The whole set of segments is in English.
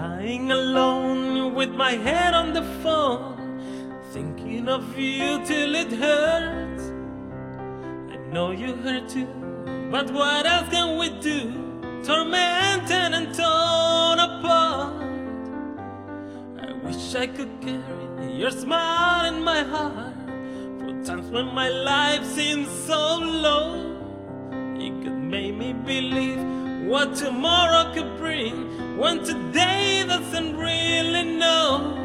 Lying alone with my head on the phone, thinking of you till it hurts. I know you hurt too, but what else can we do? Tormented and torn apart. I wish I could carry your smile in my heart. For times when my life seems so low, it could make me believe what tomorrow could bring, when today doesn't really know.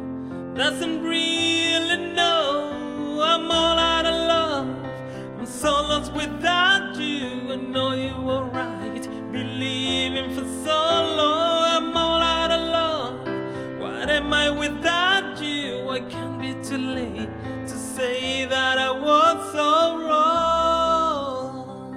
I'm all out of love. I'm so lost without you. I know you were right, believing for so long. I'm all out of love. What am I without you? I can't be too late to say that I was so wrong.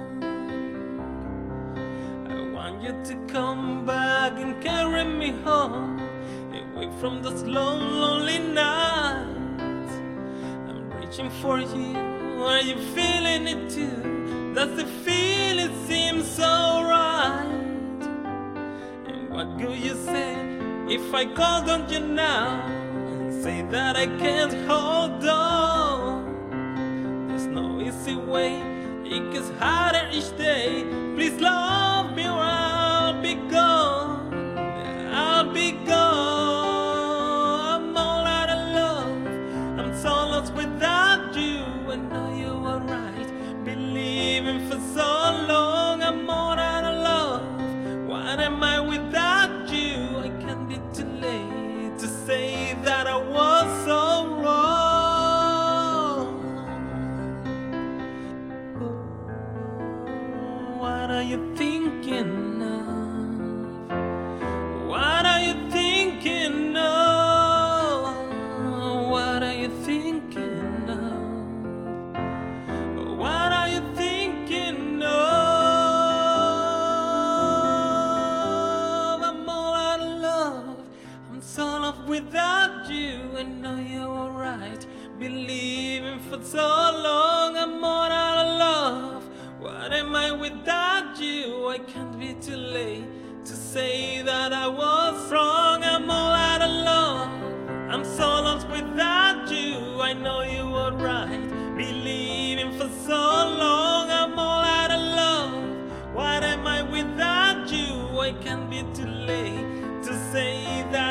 I want you to come back and carry me home, away from those lonely nights. I'm reaching for you. Are you feeling it too? Does the feeling seem so right? And what do you say if I called on you now and say that I can't hold on? There's no easy way, it gets harder each day. Please love me or I'll be gone. I'll be gone. I'm all out of love. I'm so lost without you. I know you were right, believing for so long. I'm all out of love. What am I without you? I can't be too late to say that I was so wrong. What are you thinking of? What are you thinking of? What are you thinking of? What are you thinking of? I'm all out of love. I'm so lost without you. I know you were right, believing for so long. I'm all out of love. What am I without you? I can't be too late to say that I was wrong. I'm all out of love. I'm so lost without you. I know you were right, believing for so long. I'm all out of love. What am I without you? I can't be too late to say that